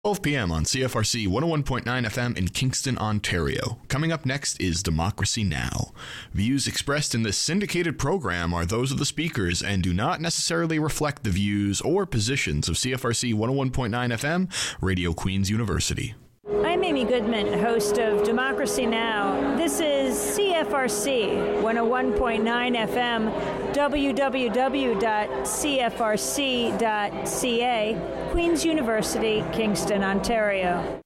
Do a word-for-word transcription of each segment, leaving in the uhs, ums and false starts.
twelve p.m. on C F R C one oh one point nine F M in Kingston, Ontario. Coming up next is Democracy Now! Views expressed in this syndicated program are those of the speakers and do not necessarily reflect the views or positions of C F R C one oh one point nine F M, Radio Queen's University. I'm Amy Goodman, host of Democracy Now! This is C F R C one oh one point nine F M, w w w dot c f r c dot c a, Queen's University, Kingston, Ontario.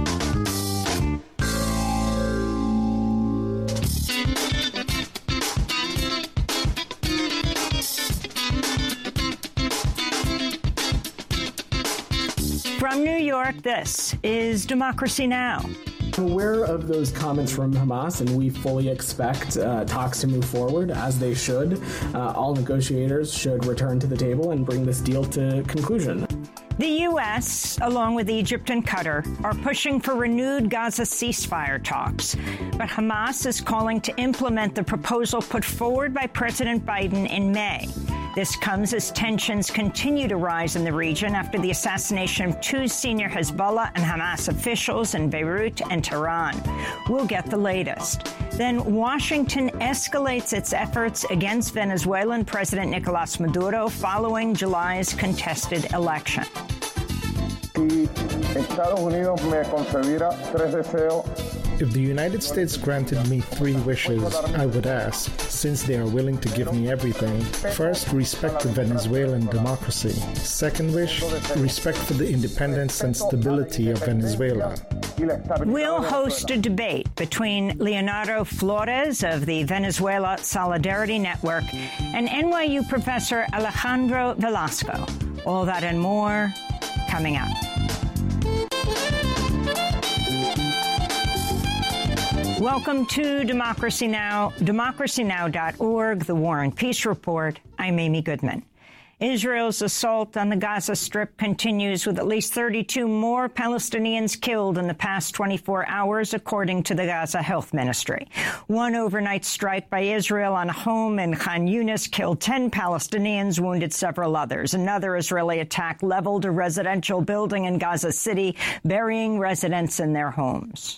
From New York, this is Democracy Now! I'm aware of those comments from Hamas, and we fully expect uh, talks to move forward, as they should. Uh, all negotiators should return to the table and bring this deal to conclusion. The U S, along with Egypt and Qatar, are pushing for renewed Gaza ceasefire talks. But Hamas is calling to implement the proposal put forward by President Biden in May. This comes as tensions continue to rise in the region after the assassination of two senior Hezbollah and Hamas officials in Beirut and Tehran. We'll get the latest. Then Washington escalates its efforts against Venezuelan President Nicolas Maduro following July's contested election. Si Estados Unidos me concediera tres deseos. If the United States granted me three wishes, I would ask, since they are willing to give me everything: first, respect the Venezuelan democracy. Second wish, respect for the independence and stability of Venezuela. We'll host a debate between Leonardo Flores of the Venezuela Solidarity Network and N Y U professor Alejandro Velasco. All that and more coming up. Welcome to Democracy Now!, democracy now dot org, the War and Peace Report. I'm Amy Goodman. Israel's assault on the Gaza Strip continues, with at least thirty-two more Palestinians killed in the past twenty-four hours, according to the Gaza Health Ministry. One overnight strike by Israel on a home in Khan Yunis killed ten Palestinians, wounded several others. Another Israeli attack leveled a residential building in Gaza City, burying residents in their homes.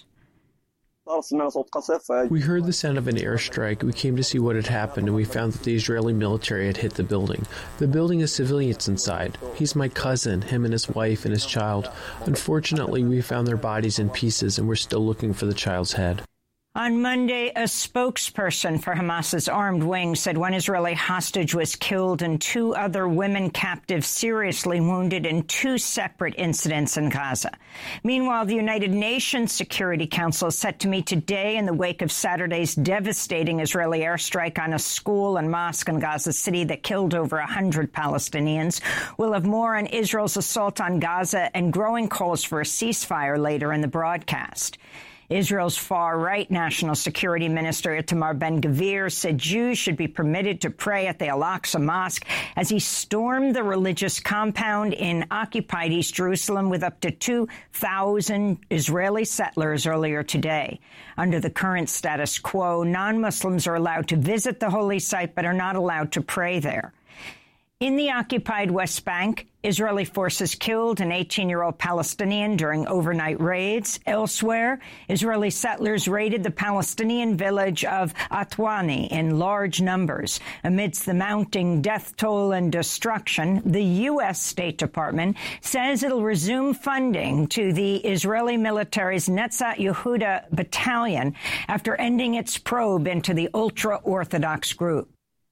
We heard the sound of an airstrike. We came to see what had happened, and we found that the Israeli military had hit the building. The building has civilians inside. He's my cousin, him and his wife and his child. Unfortunately, we found their bodies in pieces, and we're still looking for the child's head. On Monday, a spokesperson for Hamas's armed wing said one Israeli hostage was killed and two other women captives seriously wounded in two separate incidents in Gaza. Meanwhile, the United Nations Security Council is set to meet today in the wake of Saturday's devastating Israeli airstrike on a school and mosque in Gaza City that killed over one hundred Palestinians. We'll have more on Israel's assault on Gaza and growing calls for a ceasefire later in the broadcast. Israel's far-right National Security Minister Itamar Ben-Gvir said Jews should be permitted to pray at the Al-Aqsa Mosque as he stormed the religious compound in occupied East Jerusalem with up to two thousand Israeli settlers earlier today. Under the current status quo, non-Muslims are allowed to visit the holy site but are not allowed to pray there. In the occupied West Bank, Israeli forces killed an eighteen-year-old Palestinian during overnight raids. Elsewhere, Israeli settlers raided the Palestinian village of Atwani in large numbers. Amidst the mounting death toll and destruction, the U S State Department says it'll resume funding to the Israeli military's Netzach Yehuda battalion after ending its probe into the ultra-Orthodox group.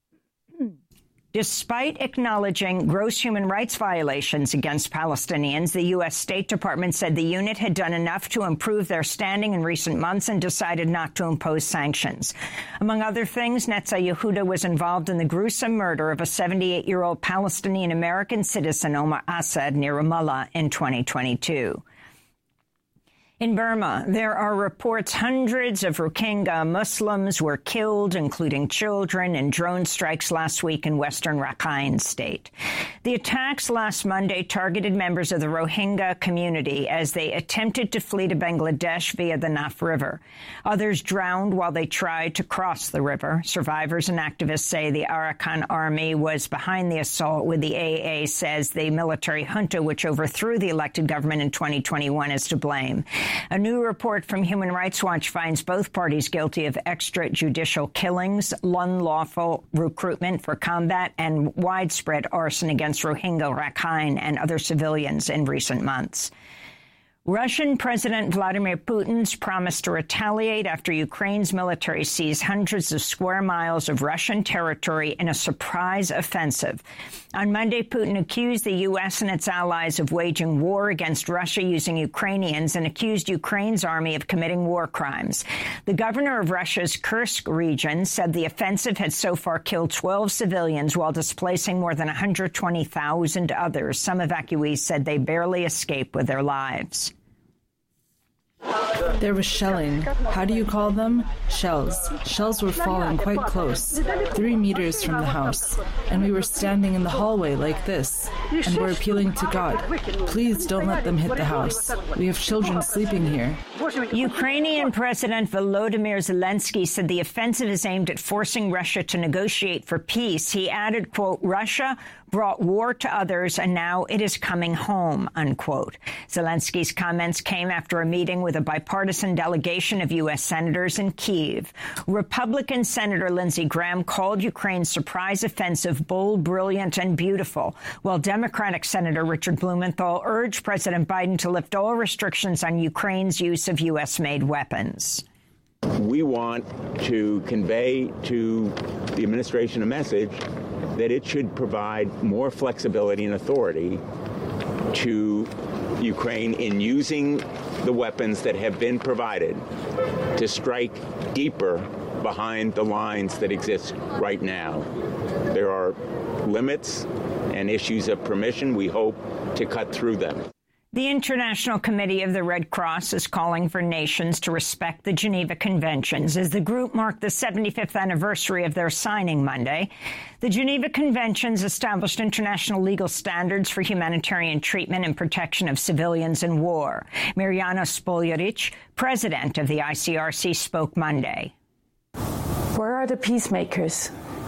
Despite acknowledging gross human rights violations against Palestinians, the U S State Department said the unit had done enough to improve their standing in recent months and decided not to impose sanctions. Among other things, Netzach Yehuda was involved in the gruesome murder of a seventy-eight-year-old Palestinian-American citizen, Omar Assad, near Ramallah in twenty twenty-two. In Burma, there are reports hundreds of Rohingya Muslims were killed, including children, in drone strikes last week in western Rakhine State. The attacks last Monday targeted members of the Rohingya community as they attempted to flee to Bangladesh via the Naf River. Others drowned while they tried to cross the river. Survivors and activists say the Arakan army was behind the assault, with the A A says the military junta, which overthrew the elected government in twenty twenty-one, is to blame. A new report from Human Rights Watch finds both parties guilty of extrajudicial killings, unlawful recruitment for combat, and widespread arson against Rohingya, Rakhine, and other civilians in recent months. Russian President Vladimir Putin's promise to retaliate after Ukraine's military seized hundreds of square miles of Russian territory in a surprise offensive. On Monday, Putin accused the U S and its allies of waging war against Russia using Ukrainians and accused Ukraine's army of committing war crimes. The governor of Russia's Kursk region said the offensive had so far killed twelve civilians while displacing more than one hundred twenty thousand others. Some evacuees said they barely escaped with their lives. There was shelling. How do you call them? Shells. Shells were falling quite close, three meters from the house, and we were standing in the hallway like this, and we're appealing to God. Please don't let them hit the house. We have children sleeping here. Ukrainian President Volodymyr Zelensky said the offensive is aimed at forcing Russia to negotiate for peace. He added, quote, Russia brought war to others, and now it is coming home, unquote. Zelensky's comments came after a meeting with a bipartisan delegation of U S senators in Kyiv. Republican Senator Lindsey Graham called Ukraine's surprise offensive bold, brilliant, and beautiful, while Democratic Senator Richard Blumenthal urged President Biden to lift all restrictions on Ukraine's use of U S-made weapons. We want to convey to the administration a message that it should provide more flexibility and authority to Ukraine in using the weapons that have been provided to strike deeper behind the lines that exist right now. There are limits and issues of permission. We hope to cut through them. The International Committee of the Red Cross is calling for nations to respect the Geneva Conventions as the group marked the seventy-fifth anniversary of their signing Monday. The Geneva Conventions established international legal standards for humanitarian treatment and protection of civilians in war. Mirjana Spoljaric, president of the I C R C, spoke Monday. Where are the peacemakers?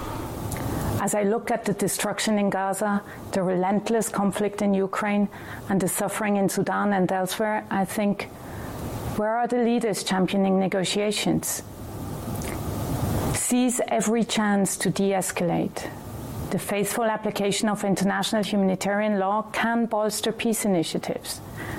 As I look at the destruction in Gaza, the relentless conflict in Ukraine, and the suffering in Sudan and elsewhere, I think, where are the leaders championing negotiations? Seize every chance to de-escalate. The faithful application of international humanitarian law can bolster peace initiatives.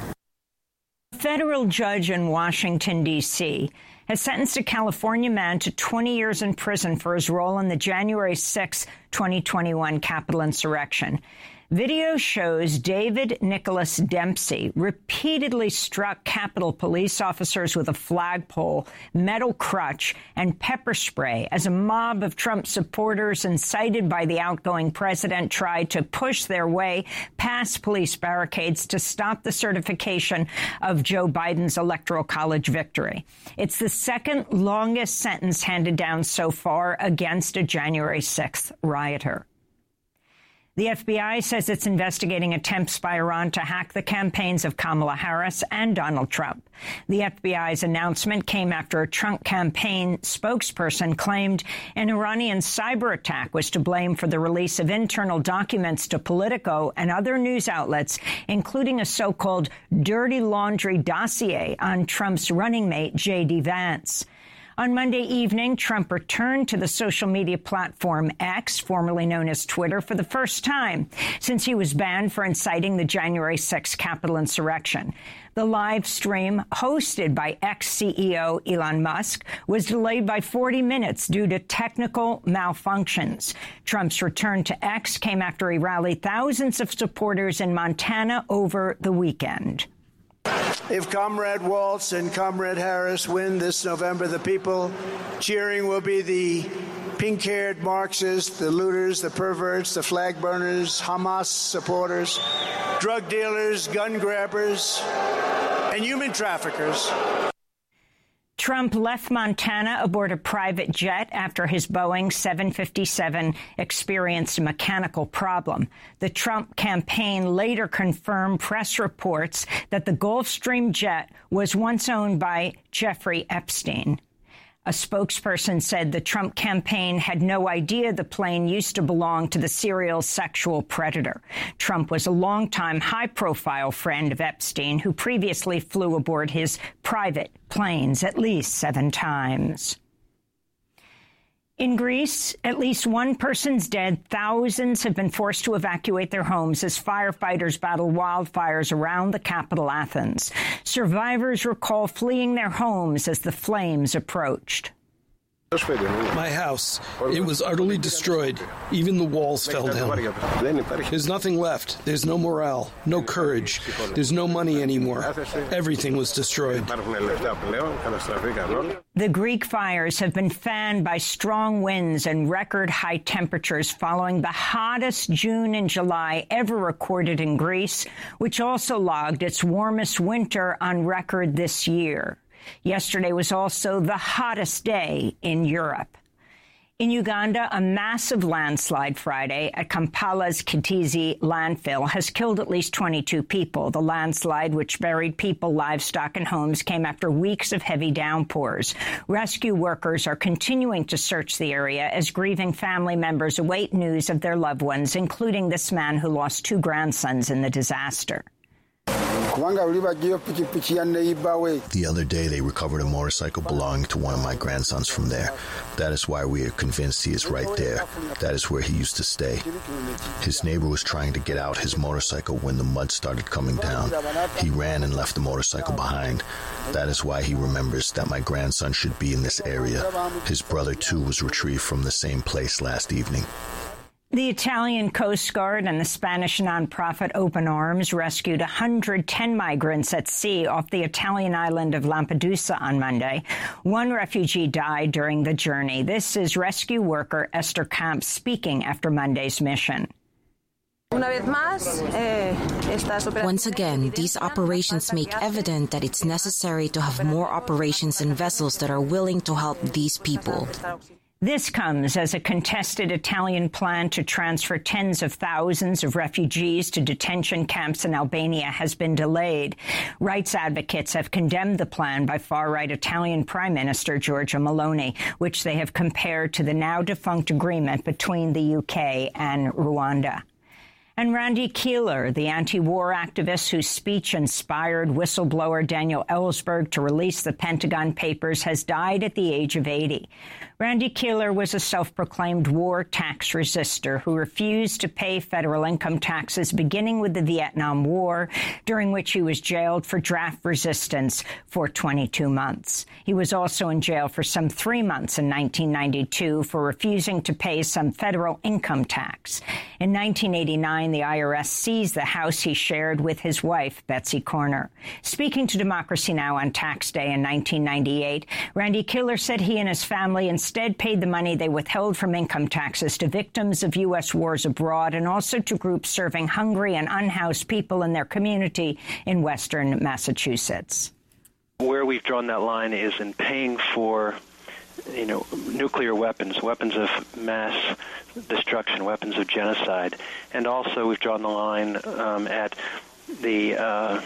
A federal judge in Washington, D C has sentenced a California man to twenty years in prison for his role in the January sixth, twenty twenty-one Capitol insurrection. Video shows David Nicholas Dempsey repeatedly struck Capitol police officers with a flagpole, metal crutch, and pepper spray as a mob of Trump supporters, incited by the outgoing president, tried to push their way past police barricades to stop the certification of Joe Biden's Electoral College victory. It's the second longest sentence handed down so far against a January sixth rioter. The F B I says it's investigating attempts by Iran to hack the campaigns of Kamala Harris and Donald Trump. The F B I's announcement came after a Trump campaign spokesperson claimed an Iranian cyber attack was to blame for the release of internal documents to Politico and other news outlets, including a so-called dirty laundry dossier on Trump's running mate, J D Vance. On Monday evening, Trump returned to the social media platform X, formerly known as Twitter, for the first time since he was banned for inciting the January sixth Capitol insurrection. The live stream, hosted by X C E O Elon Musk, was delayed by forty minutes due to technical malfunctions. Trump's return to X came after he rallied thousands of supporters in Montana over the weekend. If Comrade Waltz and Comrade Harris win this November, the people cheering will be the pink-haired Marxists, the looters, the perverts, the flag burners, Hamas supporters, drug dealers, gun grabbers, and human traffickers. Trump left Montana aboard a private jet after his Boeing seven fifty-seven experienced a mechanical problem. The Trump campaign later confirmed press reports that the Gulfstream jet was once owned by Jeffrey Epstein. A spokesperson said the Trump campaign had no idea the plane used to belong to the serial sexual predator. Trump was a longtime high-profile friend of Epstein, who previously flew aboard his private planes at least seven times. In Greece, at least one person's dead. Thousands have been forced to evacuate their homes as firefighters battle wildfires around the capital, Athens. Survivors recall fleeing their homes as the flames approached. My house, it was utterly destroyed. Even the walls fell down. There's nothing left. There's no morale, no courage. There's no money anymore. Everything was destroyed. The Greek fires have been fanned by strong winds and record high temperatures following the hottest June and July ever recorded in Greece, which also logged its warmest winter on record this year. Yesterday was also the hottest day in Europe. In Uganda, a massive landslide Friday at Kampala's Kitizi landfill has killed at least twenty-two people. The landslide, which buried people, livestock, and homes, came after weeks of heavy downpours. Rescue workers are continuing to search the area as grieving family members await news of their loved ones, including this man who lost two grandsons in the disaster. The other day, they recovered a motorcycle belonging to one of my grandsons from there. That is why we are convinced he is right there. That is where he used to stay. His neighbor was trying to get out his motorcycle when the mud started coming down. He ran and left the motorcycle behind. That is why he remembers that my grandson should be in this area. His brother, too, was retrieved from the same place last evening. The Italian Coast Guard and the Spanish nonprofit Open Arms rescued one hundred ten migrants at sea off the Italian island of Lampedusa on Monday. One refugee died during the journey. This is rescue worker Esther Camp speaking after Monday's mission. Once again, these operations make evident that it's necessary to have more operations and vessels that are willing to help these people. This comes as a contested Italian plan to transfer tens of thousands of refugees to detention camps in Albania has been delayed. Rights advocates have condemned the plan by far-right Italian Prime Minister Giorgia Meloni, which they have compared to the now-defunct agreement between the U K and Rwanda. And Randy Keeler, the anti-war activist whose speech inspired whistleblower Daniel Ellsberg to release the Pentagon Papers, has died at the age of eighty. Randy Keeler was a self-proclaimed war tax resister who refused to pay federal income taxes beginning with the Vietnam War, during which he was jailed for draft resistance for twenty-two months. He was also in jail for some three months in nineteen ninety-two for refusing to pay some federal income tax. In nineteen eighty-nine, the I R S seized the house he shared with his wife, Betsy Corner. Speaking to Democracy Now! On Tax Day in nineteen ninety-eight, Randy Keeler said he and his family instead paid the money they withheld from income taxes to victims of U S wars abroad and also to groups serving hungry and unhoused people in their community in western Massachusetts. Where we've drawn that line is in paying for, you know, nuclear weapons, weapons of mass destruction, weapons of genocide. And also we've drawn the line um, at the uh,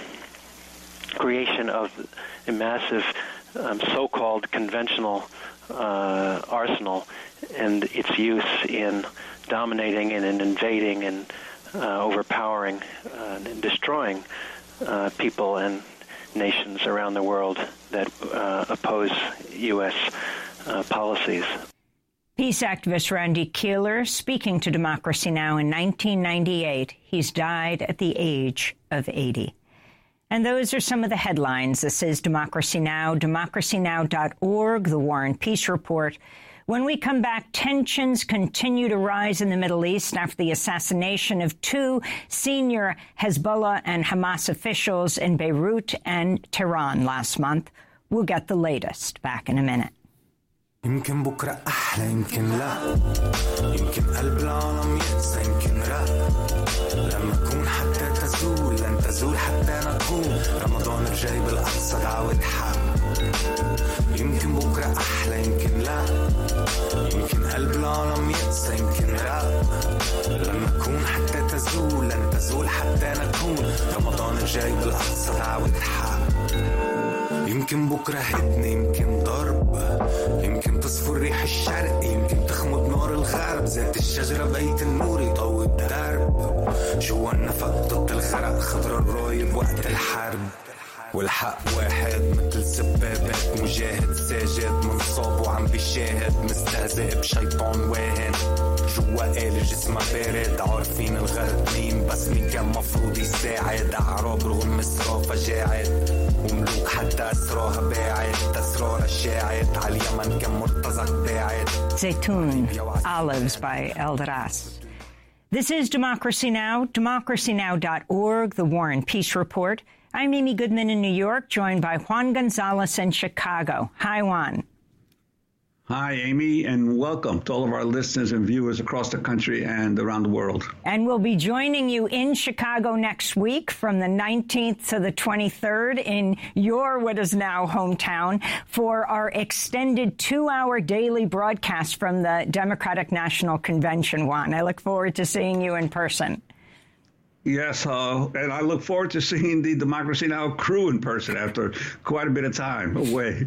creation of a massive um, so-called conventional uh, arsenal and its use in dominating and in invading and uh, overpowering uh, and destroying uh, people and nations around the world that uh, oppose U S uh, policies. Peace activist Randy Keeler speaking to Democracy Now! In nineteen ninety-eight. He's died at the age of eighty. And those are some of the headlines. This is Democracy Now!, democracy now dot org, the War and Peace Report. When we come back, tensions continue to rise in the Middle East after the assassination of two senior Hezbollah and Hamas officials in Beirut and Tehran last month. We'll get the latest back in a minute. يمكن بكرة أحلى يمكن لا يمكن قلب العالم ينسى يمكن لا لما أكون حتى تزول أنت تزول حتى نكون رمضان الجاي بالأقصى دعوة حق. يمكن بكرة أحلى يمكن لا، يمكن قلب العالم يقسى يمكن لا. لن نكون حتى تزول، لن تزول حتى نكون رمضان الجاي بالأقصى دعوة حق. يمكن بكرة هدنة يمكن ضرب، يمكن تصفر ريح الشرق، يمكن تخمد نار الغرب. ذات الشجرة بيت النور يضوي الدرب، جوا النفق ضد الغرق خضر الرايب وقت الحرب. والحق واحد مثل سبابات، مجاهد ساجد منصاب وعم بيشاهد، مستهزئ بشيطان واهن جوا قال جسمه بارد. عارفين الغرب مين بس مين كان مفروض يساعد. أعراب رغم مصرها فجاعت، وملوك حتى أسراها باعت. أسرار شاعت على اليمن كان مرتزق باعت. Zaytun, Olives by Eldras. This is Democracy Now!, democracy now dot org, the War and Peace Report. I'm Amy Goodman in New York, joined by Juan Gonzalez in Chicago. Hi, Juan. Hi, Amy, and welcome to all of our listeners and viewers across the country and around the world. And we'll be joining you in Chicago next week from the nineteenth to the twenty-third in your what is now hometown for our extended two-hour daily broadcast from the Democratic National Convention, Juan. I look forward to seeing you in person. Yes, uh, and I look forward to seeing the Democracy Now! Crew in person after quite a bit of time away.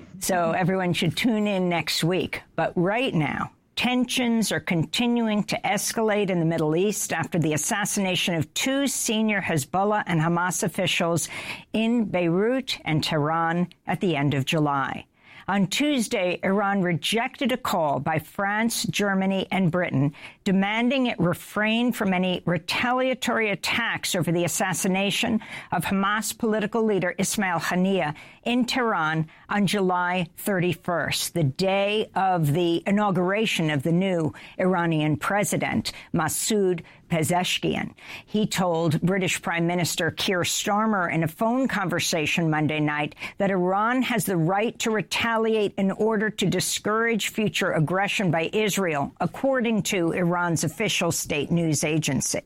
So everyone should tune in next week. But right now, tensions are continuing to escalate in the Middle East after the assassination of two senior Hezbollah and Hamas officials in Beirut and Tehran at the end of July. On Tuesday, Iran rejected a call by France, Germany, and Britain demanding it refrain from any retaliatory attacks over the assassination of Hamas political leader Ismail Haniyeh in Tehran on July thirty-first, the day of the inauguration of the new Iranian president, Masoud Pezeshkian. He told British Prime Minister Keir Starmer in a phone conversation Monday night that Iran has the right to retaliate in order to discourage future aggression by Israel, according to Iran's official state news agency.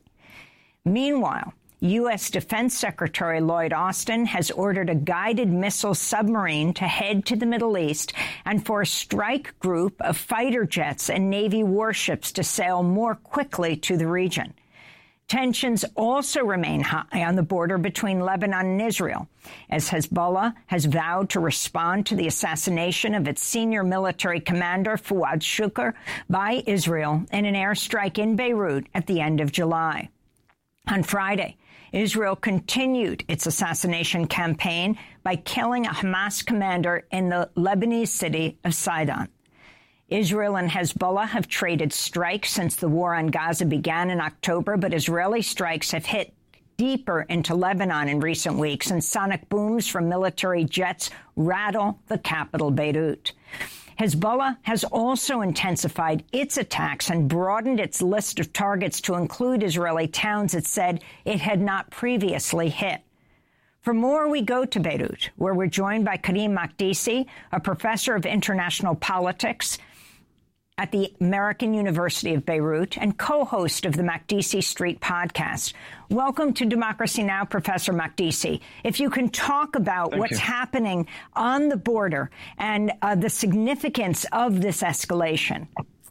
Meanwhile, U S. Defense Secretary Lloyd Austin has ordered a guided missile submarine to head to the Middle East and for a strike group of fighter jets and Navy warships to sail more quickly to the region. Tensions also remain high on the border between Lebanon and Israel, as Hezbollah has vowed to respond to the assassination of its senior military commander, Fuad Shukr, by Israel in an airstrike in Beirut at the end of July. On Friday, Israel continued its assassination campaign by killing a Hamas commander in the Lebanese city of Sidon. Israel and Hezbollah have traded strikes since the war on Gaza began in October, but Israeli strikes have hit deeper into Lebanon in recent weeks, and sonic booms from military jets rattle the capital, Beirut. Hezbollah has also intensified its attacks and broadened its list of targets to include Israeli towns it said it had not previously hit. For more, we go to Beirut, where we're joined by Karim Makdisi, a professor of international politics at the American University of Beirut and co-host of the Makdisi Street podcast. Welcome to Democracy Now!, Professor Makdisi. If you can talk about Thank what's you. happening on the border and uh, the significance of this escalation.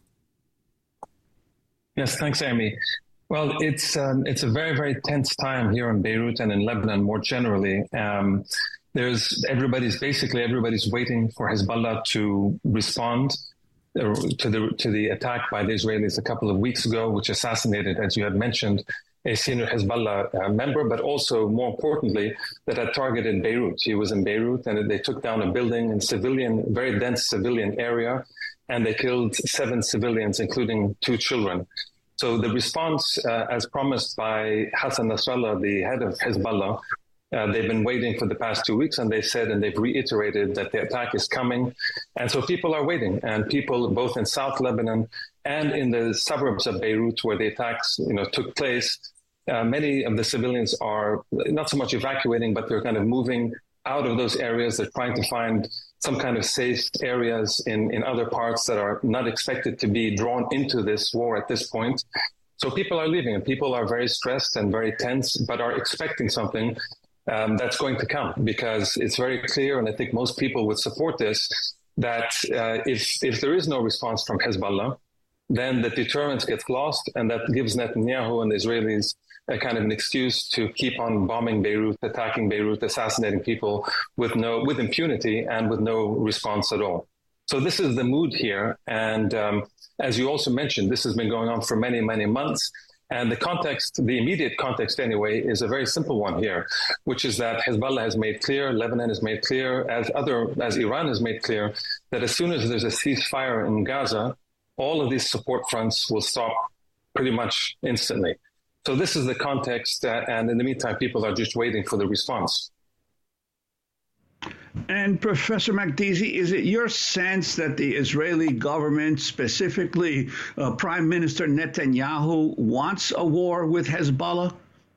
Yes, thanks, Amy. Well, it's um, it's a very, very tense time here in Beirut and in Lebanon more generally. Um, there's everybody's basically everybody's waiting for Hezbollah to respond to the to the attack by the Israelis a couple of weeks ago, which assassinated, as you had mentioned, a senior Hezbollah uh, member, but also, more importantly, that had targeted Beirut. He was in Beirut, and they took down a building in civilian, very dense civilian area, and they killed seven civilians, including two children. So the response, uh, as promised by Hassan Nasrallah, the head of Hezbollah, Uh, they've been waiting for the past two weeks, and they said, and they've reiterated that the attack is coming. And so people are waiting, and people both in South Lebanon and in the suburbs of Beirut where the attacks, you know, took place, uh, many of the civilians are not so much evacuating, but they're kind of moving out of those areas. They're trying to find some kind of safe areas in, in other parts that are not expected to be drawn into this war at this point. So people are leaving, and people are very stressed and very tense, but are expecting something um, that's going to come, because it's very clear, and I think most people would support this, that uh, if if there is no response from Hezbollah, then the deterrence gets lost, and that gives Netanyahu and the Israelis a kind of an excuse to keep on bombing Beirut, attacking Beirut, assassinating people with no with impunity and with no response at all. So this is the mood here, and um, as you also mentioned, this has been going on for many, many months. And the context, the immediate context anyway, is a very simple one here, which is that Hezbollah has made clear, Lebanon has made clear, as other as Iran has made clear, that as soon as there's a ceasefire in Gaza, all of these support fronts will stop pretty much instantly. So this is the context, uh, and in the meantime, people are just waiting for the response. And Professor Makdisi, is it your sense that the Israeli government, specifically uh, Prime Minister Netanyahu, wants a war with Hezbollah?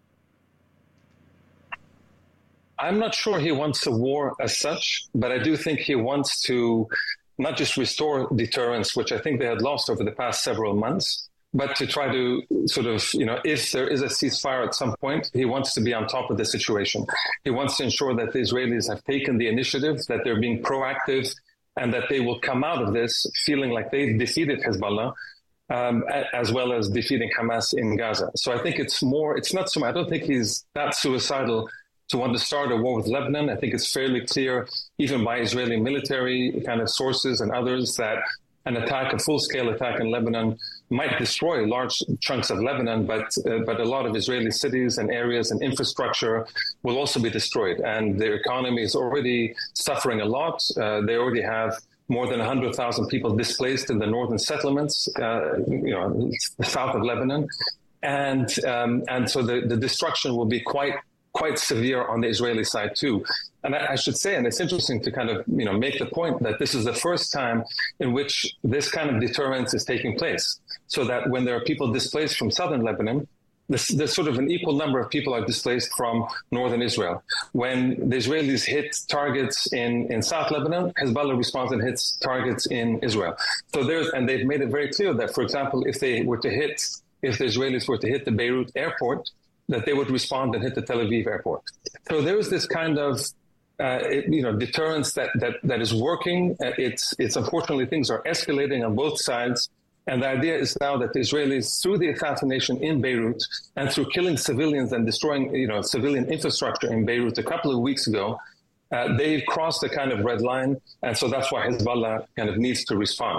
I'm not sure he wants a war as such, but I do think he wants to not just restore deterrence, which I think they had lost over the past several months, but to try to sort of, you know, if there is a ceasefire at some point, he wants to be on top of the situation. He wants to ensure that the Israelis have taken the initiative, that they're being proactive, and that they will come out of this feeling like they've defeated Hezbollah, um, as well as defeating Hamas in Gaza. So I think it's more, it's not so much, I don't think he's that suicidal to want to start a war with Lebanon. I think it's fairly clear, even by Israeli military kind of sources and others, that an attack, a full-scale attack in Lebanon might destroy large chunks of Lebanon, but uh, but a lot of Israeli cities and areas and infrastructure will also be destroyed. And their economy is already suffering a lot. Uh, they already have more than one hundred thousand people displaced in the northern settlements, uh, you know, south of Lebanon. And um, and so the, the destruction will be quite quite severe on the Israeli side too. And I, I should say, and it's interesting to kind of, you know, make the point that this is the first time in which this kind of deterrence is taking place. So that when there are people displaced from southern Lebanon, this, there's sort of an equal number of people are displaced from northern Israel. When the Israelis hit targets in, in South Lebanon, Hezbollah responds and hits targets in Israel. So there's, and they've made it very clear that, for example, if they were to hit, if the Israelis were to hit the Beirut airport, that they would respond and hit the Tel Aviv airport. So there is this kind of, uh, it, you know, deterrence that, that, that is working. Uh, it's, it's unfortunately things are escalating on both sides. And the idea is now that the Israelis, through the assassination in Beirut and through killing civilians and destroying, you know, civilian infrastructure in Beirut a couple of weeks ago, uh, they've crossed the kind of red line. And so that's why Hezbollah kind of needs to respond.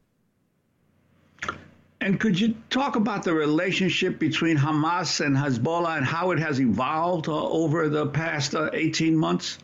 And could you talk about the relationship between Hamas and Hezbollah and how it has evolved uh, over the past uh, eighteen months?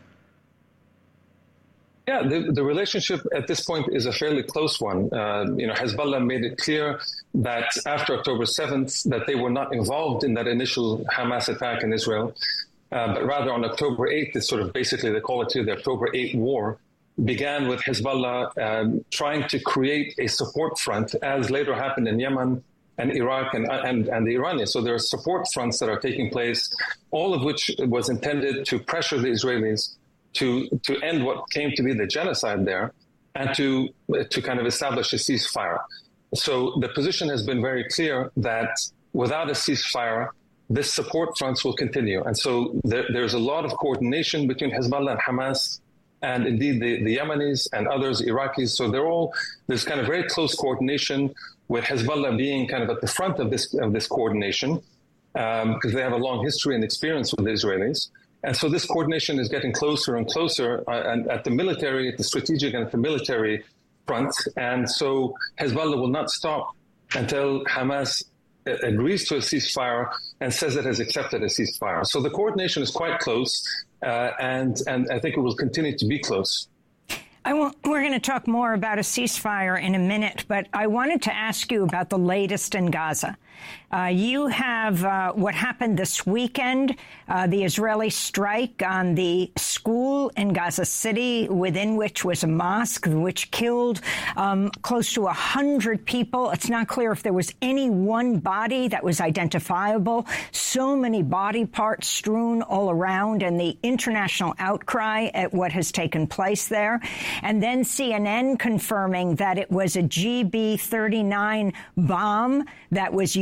Yeah, the, the relationship at this point is a fairly close one. Uh, you know, Hezbollah made it clear that after October seventh, that they were not involved in that initial Hamas attack in Israel, uh, but rather on October eighth, it's sort of basically they call it to the October eighth war, began with Hezbollah um, trying to create a support front, as later happened in Yemen and Iraq and, and, and the Iranians. So there are support fronts that are taking place, all of which was intended to pressure the Israelis to to end what came to be the genocide there and to to kind of establish a ceasefire. So the position has been very clear that without a ceasefire, this support fronts will continue. And so there, there's a lot of coordination between Hezbollah and Hamas, and indeed the, the Yemenis and others, Iraqis. So they're all, there's kind of very close coordination, with Hezbollah being kind of at the front of this of this coordination, um, because they have a long history and experience with the Israelis. And so this coordination is getting closer and closer uh, and at the military, at the strategic and at the military front. And so Hezbollah will not stop until Hamas agrees to a ceasefire and says it has accepted a ceasefire. So the coordination is quite close, uh, and, and I think it will continue to be close. I want, we're going to talk more about a ceasefire in a minute, but I wanted to ask you about the latest in Gaza. Uh, you have uh, what happened this weekend, uh, the Israeli strike on the school in Gaza City, within which was a mosque, which killed um, close to one hundred people. It's not clear if there was any one body that was identifiable. So many body parts strewn all around, and the international outcry at what has taken place there. And then C N N confirming that it was a G B thirty-nine bomb that was used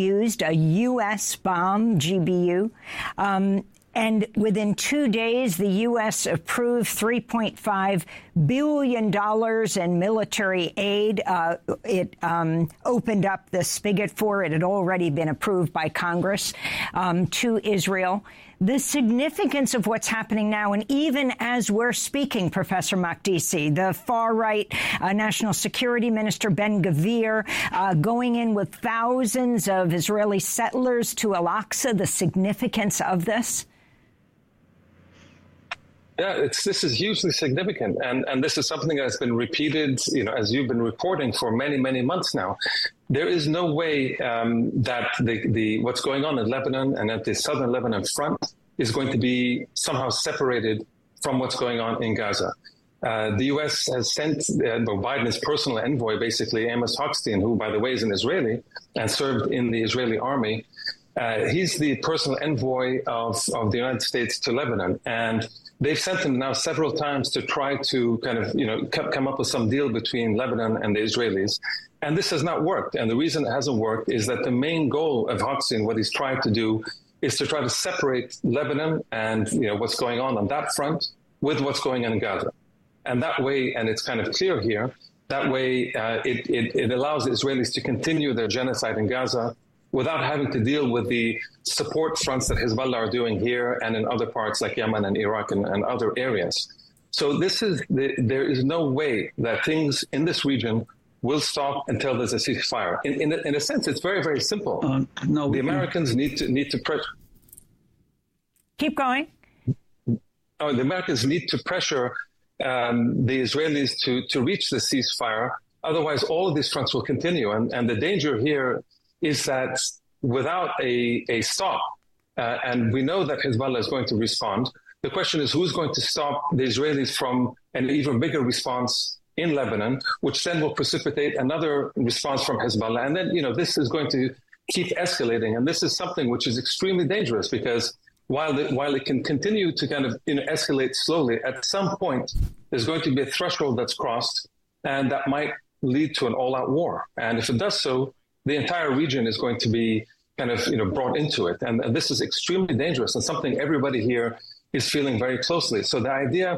defused a U S bomb, G B U. Um, And within two days, the U S approved three point five billion dollars in military aid. Uh, it um, opened up the spigot for it. It had already been approved by Congress um, to Israel. The significance of what's happening now, and even as we're speaking, Professor Makdisi, the far-right uh, National Security Minister Ben-Gvir uh, going in with thousands of Israeli settlers to Al-Aqsa, the significance of this? Yeah, it's, this is hugely significant, and, and this is something that's been repeated, you know, as you've been reporting for many, many months now. There is no way um, that the, the what's going on in Lebanon and at the southern Lebanon front is going to be somehow separated from what's going on in Gaza. Uh, the U S has sent uh, Biden's personal envoy, basically Amos Hochstein, who, by the way, is an Israeli and served in the Israeli army. Uh, he's the personal envoy of, of the United States to Lebanon, and they've sent him now several times to try to kind of, you know, come up with some deal between Lebanon and the Israelis. And this has not worked. And the reason it hasn't worked is that the main goal of Hochstein, what he's tried to do, is to try to separate Lebanon and, you know, what's going on on that front with what's going on in Gaza. And that way, and it's kind of clear here, that way uh, it, it, it allows the Israelis to continue their genocide in Gaza without having to deal with the support fronts that Hezbollah are doing here and in other parts like Yemen and Iraq and, and other areas. So this is the, there is no way that things in this region will stop until there's a ceasefire. In, in, a, in a sense, it's very, very simple. Uh, no, the Americans need to need to pressure. Keep going. Oh, the Americans need to pressure um, the Israelis to to reach the ceasefire. Otherwise, all of these fronts will continue, and and the danger here is that without a, a stop, uh, and we know that Hezbollah is going to respond, the question is who's going to stop the Israelis from an even bigger response in Lebanon, which then will precipitate another response from Hezbollah. And then, you know, this is going to keep escalating. And this is something which is extremely dangerous because while it, while it can continue to kind of, you know, escalate slowly, at some point, there's going to be a threshold that's crossed, and that might lead to an all-out war. And if it does so, the entire region is going to be kind of, you know, brought into it. And, and this is extremely dangerous and something everybody here is feeling very closely. So the idea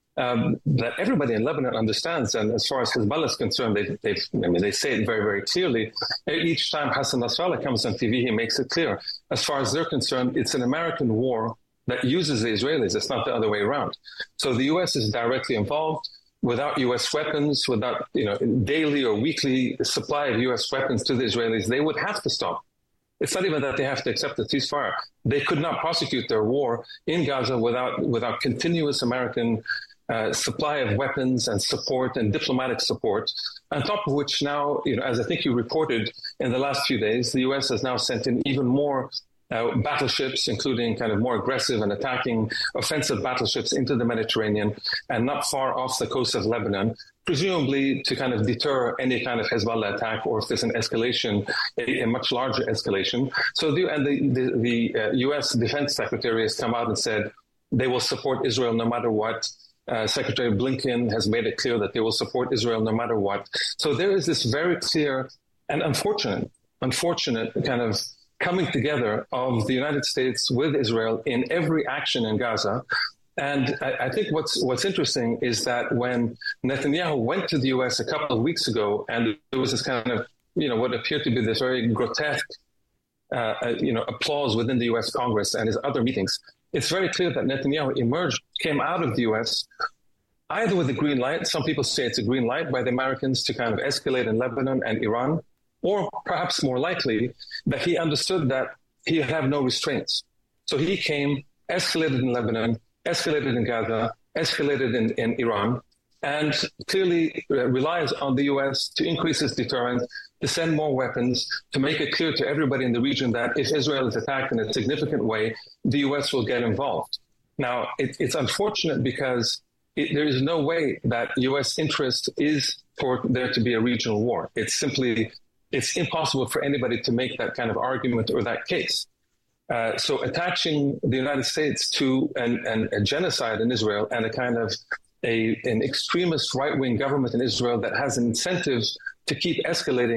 um, that everybody in Lebanon understands, and as far as Hezbollah is concerned, they, they, I mean, they say it very, very clearly. Each time Hassan Nasrallah comes on T V, he makes it clear. As far as they're concerned, it's an American war that uses the Israelis. It's not the other way around. So the U S is directly involved. Without U S weapons, without, you know, daily or weekly supply of U S weapons to the Israelis, they would have to stop. It's not even that they have to accept the ceasefire. They could not prosecute their war in Gaza without without continuous American uh, supply of weapons and support and diplomatic support. On top of which now, you know, as I think you reported in the last few days, the U S has now sent in even more Uh, battleships, including kind of more aggressive and attacking offensive battleships into the Mediterranean and not far off the coast of Lebanon, presumably to kind of deter any kind of Hezbollah attack, or if there's an escalation, a, a much larger escalation. So the, and the, the, the uh, U S Defense Secretary has come out and said they will support Israel no matter what. Uh, Secretary Blinken has made it clear that they will support Israel no matter what. So there is this very clear and unfortunate, unfortunate kind of coming together of the United States with Israel in every action in Gaza. And I, I think what's what's interesting is that when Netanyahu went to the U S a couple of weeks ago, and there was this kind of, you know, what appeared to be this very grotesque, uh, you know, applause within the U S Congress and his other meetings, it's very clear that Netanyahu emerged, came out of the U S either with a green light. Some people say it's a green light by the Americans to kind of escalate in Lebanon and Iran, or perhaps more likely that he understood that he had no restraints. So he came, escalated in Lebanon, escalated in Gaza, escalated in, in Iran, and clearly relies on the U S to increase its deterrence, to send more weapons, to make it clear to everybody in the region that if Israel is attacked in a significant way, the U S will get involved. Now, it, it's unfortunate because it, there is no way that U S interest is for there to be a regional war. It's simply It's impossible for anybody to make that kind of argument or that case. Uh, so attaching the United States to an, an, a genocide in Israel and a kind of a, an extremist right-wing government in Israel that has incentives to keep escalating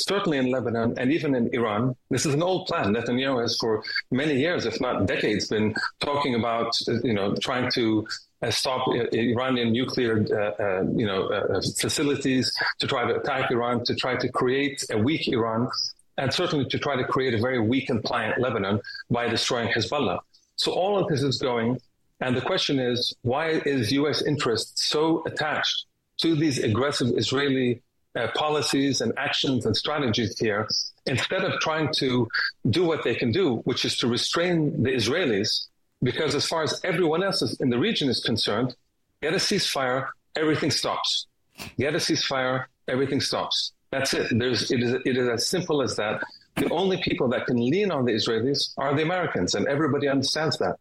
certainly in Lebanon and even in Iran. This is an old plan. Netanyahu has for many years, if not decades, been talking about, you know, trying to uh, stop Iranian nuclear, uh, uh, you know, uh, facilities, to try to attack Iran, to try to create a weak Iran, and certainly to try to create a very weak and pliant Lebanon by destroying Hezbollah. So all of this is going, and the question is, why is U S interest so attached to these aggressive Israeli uh, policies and actions and strategies here, instead of trying to do what they can do, which is to restrain the Israelis? Because as far as everyone else in the region is concerned, get a ceasefire, everything stops. Get a ceasefire, everything stops. That's it. There's, it is, it is as simple as that. The only people that can lean on the Israelis are the Americans, and everybody understands that.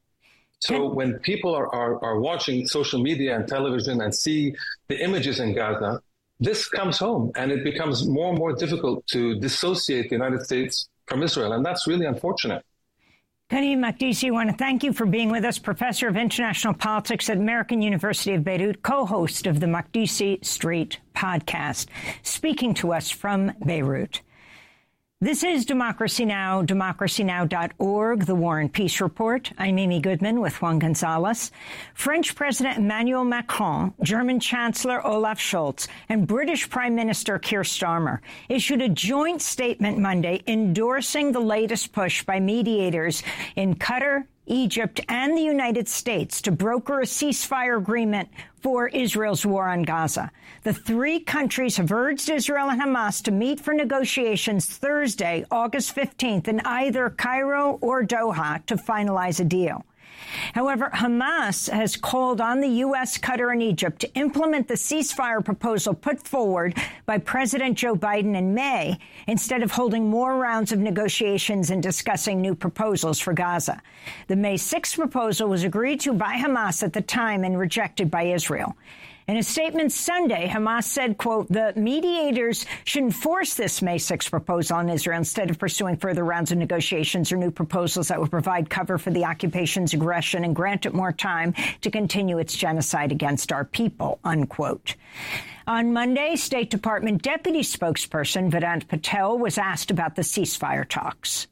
So when people are, are, are watching social media and television and see the images in Gaza, this comes home, and it becomes more and more difficult to dissociate the United States from Israel, and that's really unfortunate. Karim Makdisi, I want to thank you for being with us, professor of international politics at American University of Beirut, co-host of the Makdisi Street podcast, speaking to us from Beirut. This is Democracy Now!, democracy now dot org, the War and Peace Report. I'm Amy Goodman with Juan Gonzalez. French President Emmanuel Macron, German Chancellor Olaf Scholz, and British Prime Minister Keir Starmer issued a joint statement Monday endorsing the latest push by mediators in Qatar, Egypt, and the United States to broker a ceasefire agreement for Israel's war on Gaza. The three countries have urged Israel and Hamas to meet for negotiations Thursday, August fifteenth, in either Cairo or Doha to finalize a deal. However, Hamas has called on the U S, Qatar, and Egypt to implement the ceasefire proposal put forward by President Joe Biden in May, instead of holding more rounds of negotiations and discussing new proposals for Gaza. The May sixth proposal was agreed to by Hamas at the time and rejected by Israel. In a statement Sunday, Hamas said, quote, the mediators should enforce this May sixth proposal on Israel instead of pursuing further rounds of negotiations or new proposals that would provide cover for the occupation's aggression and grant it more time to continue its genocide against our people, unquote. On Monday, State Department Deputy Spokesperson Vedant Patel was asked about the ceasefire talks.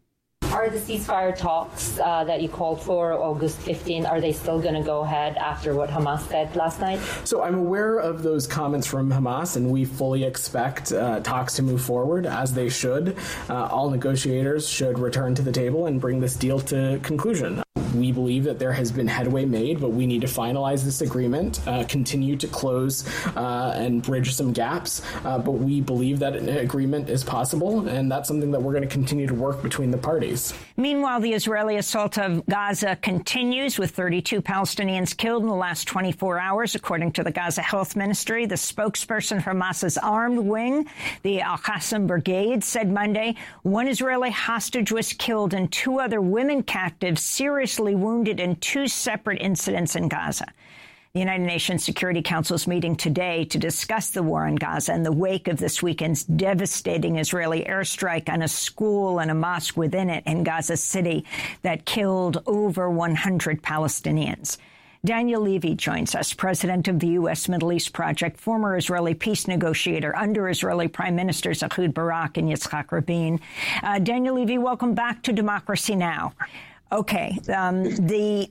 Are the ceasefire talks uh, that you called for August fifteenth, are they still going to go ahead after what Hamas said last night? So I'm aware of those comments from Hamas, and we fully expect uh, talks to move forward, as they should. Uh, all negotiators should return to the table and bring this deal to conclusion. We believe that there has been headway made, but we need to finalize this agreement, uh, continue to close uh, and bridge some gaps. Uh, but we believe that an agreement is possible, and that's something that we're going to continue to work between the parties. Meanwhile, the Israeli assault of Gaza continues, with thirty-two Palestinians killed in the last twenty-four hours, according to the Gaza Health Ministry. The spokesperson for Hamas's armed wing, the Al-Qassam Brigade, said Monday one Israeli hostage was killed and two other women captives seriously wounded in two separate incidents in Gaza. The United Nations Security Council is meeting today to discuss the war in Gaza in the wake of this weekend's devastating Israeli airstrike on a school and a mosque within it in Gaza City that killed over one hundred Palestinians. Daniel Levy joins us, president of the U S Middle East Project, former Israeli peace negotiator under Israeli Prime Ministers Ehud Barak and Yitzhak Rabin. Uh, Daniel Levy, welcome back to Democracy Now! Okay, um, the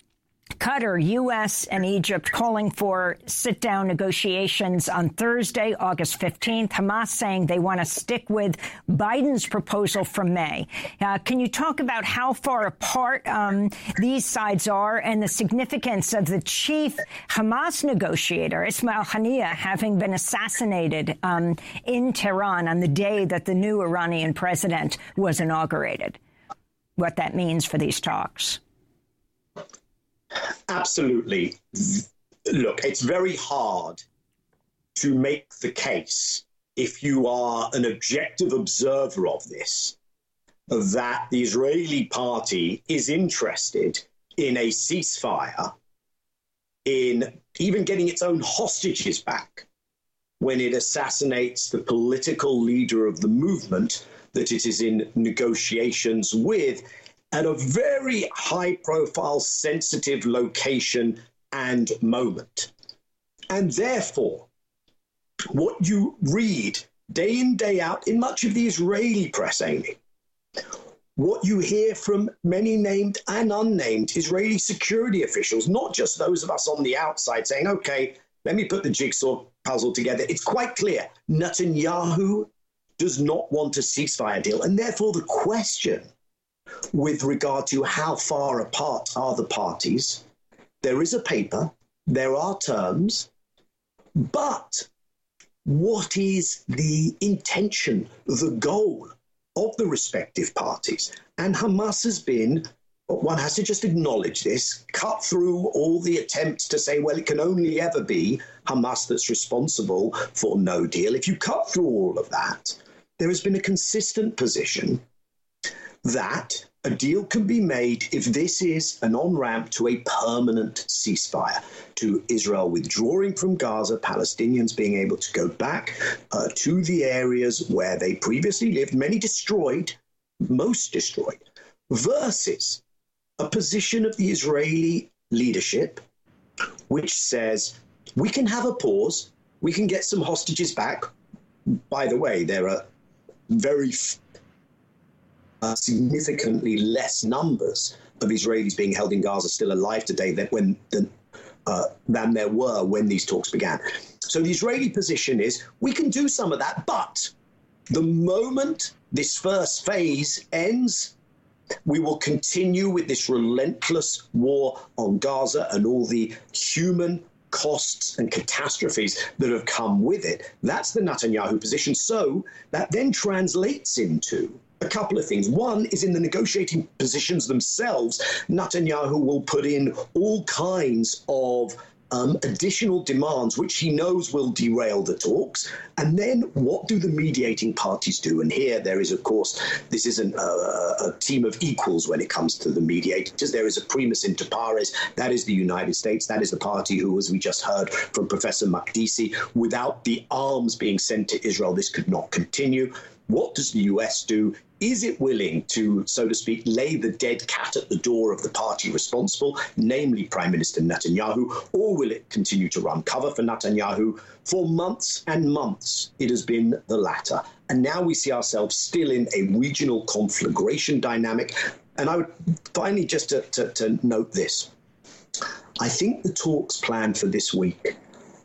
Qatar, U S, and Egypt calling for sit-down negotiations on Thursday, August fifteenth. Hamas saying they want to stick with Biden's proposal from May. Uh, can you talk about how far apart um, these sides are and the significance of the chief Hamas negotiator, Ismail Haniyeh, having been assassinated um, in Tehran on the day that the new Iranian president was inaugurated? What that means for these talks? Absolutely. Look, it's very hard to make the case, if you are an objective observer of this, that the Israeli party is interested in a ceasefire, in even getting its own hostages back, when it assassinates the political leader of the movement that it is in negotiations with, at a very high-profile, sensitive location and moment. And therefore, what you read day in, day out, in much of the Israeli press, Amy, what you hear from many named and unnamed Israeli security officials, not just those of us on the outside saying, okay, let me put the jigsaw puzzle together. It's quite clear Netanyahu does not want a ceasefire deal. And therefore the question with regard to how far apart are the parties, there is a paper, there are terms, but what is the intention, the goal of the respective parties? And Hamas has been, one has to just acknowledge this, cut through all the attempts to say, well, it can only ever be Hamas that's responsible for no deal. If you cut through all of that, there has been a consistent position that a deal can be made if this is an on-ramp to a permanent ceasefire, to Israel withdrawing from Gaza, Palestinians being able to go back uh, to the areas where they previously lived, many destroyed, most destroyed, versus a position of the Israeli leadership which says we can have a pause, we can get some hostages back. By the way, there are very uh, significantly less numbers of Israelis being held in Gaza still alive today than when than, uh, than there were when these talks began. So the Israeli position is we can do some of that, but the moment this first phase ends, we will continue with this relentless war on Gaza and all the human costs and catastrophes that have come with it. That's the Netanyahu position. So that then translates into a couple of things. One is in the negotiating positions themselves, Netanyahu will put in all kinds of Um, additional demands, which he knows will derail the talks. And then what do the mediating parties do? And here there is, of course, this isn't a, a team of equals when it comes to the mediators. There is a primus inter pares. That is the United States. That is the party who, as we just heard from Professor Makdisi, without the arms being sent to Israel, this could not continue. What does the U S do? Is it willing to, so to speak, lay the dead cat at the door of the party responsible, namely Prime Minister Netanyahu, or will it continue to run cover for Netanyahu? For months and months, it has been the latter. And now we see ourselves still in a regional conflagration dynamic. And I would finally just to, to, to note this. I think the talks planned for this week,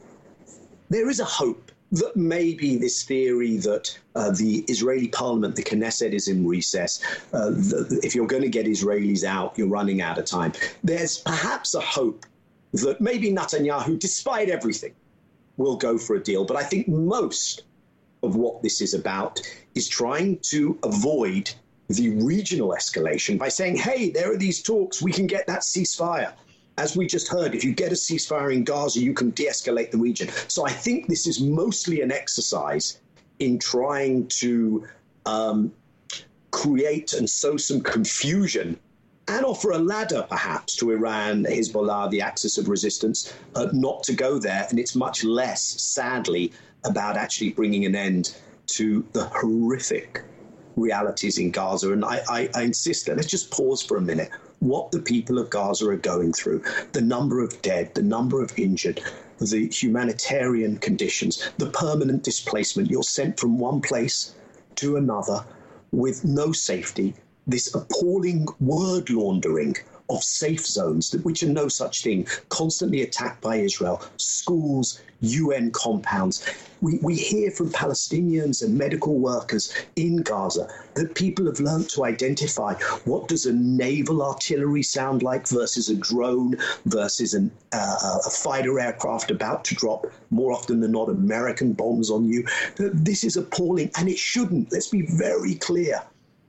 there is a hope that maybe this theory that uh, the Israeli parliament, the Knesset, is in recess, uh, the, if you're going to get Israelis out, you're running out of time. There's perhaps a hope that maybe Netanyahu, despite everything, will go for a deal. But I think most of what this is about is trying to avoid the regional escalation by saying, hey, there are these talks, we can get that ceasefire. As we just heard, if you get a ceasefire in Gaza, you can de-escalate the region. So I think this is mostly an exercise in trying to um, create and sow some confusion and offer a ladder, perhaps, to Iran, Hezbollah, the axis of resistance, uh, not to go there. And it's much less, sadly, about actually bringing an end to the horrific realities in Gaza. And I, I, I insist that let's just pause for a minute. What the people of Gaza are going through, the number of dead, the number of injured, the humanitarian conditions, the permanent displacement. You're sent from one place to another with no safety, this appalling word laundering of safe zones, which are no such thing, constantly attacked by Israel, schools, U N compounds. We, we hear from Palestinians and medical workers in Gaza that people have learned to identify what does a naval artillery sound like versus a drone versus an, uh, a fighter aircraft about to drop, more often than not, American bombs on you. This is appalling, and it shouldn't. Let's be very clear.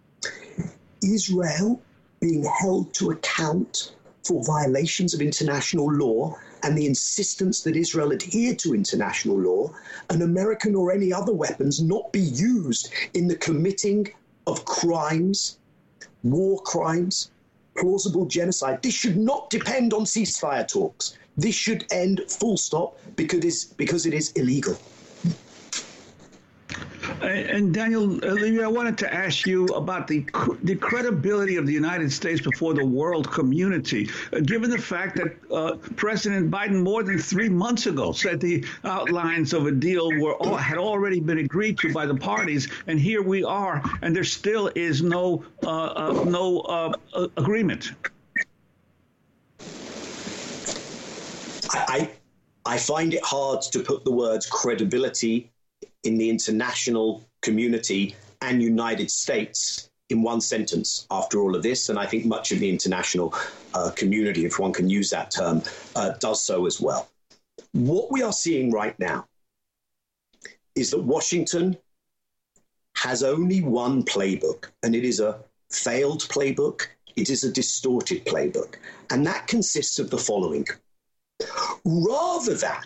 Israel being held to account for violations of international law and the insistence that Israel adhere to international law, and American or any other weapons not be used in the committing of crimes, war crimes, plausible genocide. This should not depend on ceasefire talks. This should end full stop because it is, because it is illegal. Uh, and Daniel Levy, I wanted to ask you about the the credibility of the United States before the world community, uh, given the fact that uh, President Biden more than three months ago said the outlines of a deal were all, had already been agreed to by the parties, and here we are, and there still is no uh, uh, no uh, uh, agreement. I I find it hard to put the words credibility in the international community and United States in one sentence after all of this. And I think much of the international uh, community, if one can use that term, uh, does so as well. What we are seeing right now is that Washington has only one playbook, and it is a failed playbook. It is a distorted playbook. And that consists of the following. Rather than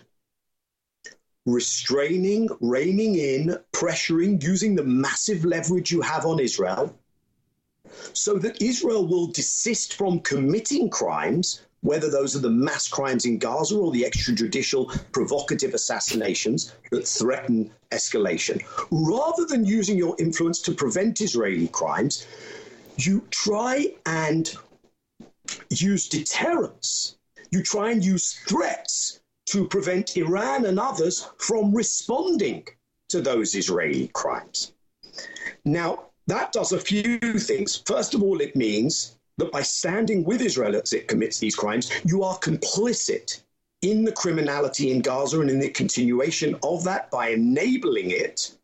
restraining, reining in, pressuring, using the massive leverage you have on Israel, so that Israel will desist from committing crimes, whether those are the mass crimes in Gaza or the extrajudicial provocative assassinations that threaten escalation. Rather than using your influence to prevent Israeli crimes, you try and use deterrence. You try and use threats to prevent Iran and others from responding to those Israeli crimes. Now, that does a few things. First of all, it means that by standing with Israel as it commits these crimes, you are complicit in the criminality in Gaza and in the continuation of that by enabling it.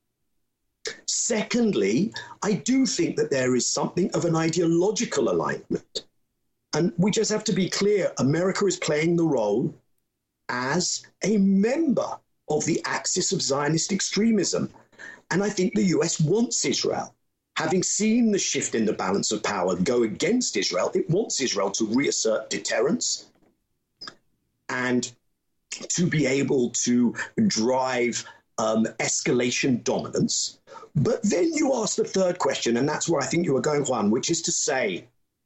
Secondly, I do think that there is something of an ideological alignment. And we just have to be clear, America is playing the role as a member of the axis of Zionist extremism. And I think the U S wants Israel. Having seen the shift in the balance of power go against Israel, it wants Israel to reassert deterrence and to be able to drive um, escalation dominance. But then you ask the third question, and that's where I think you were going, Juan, which is to say,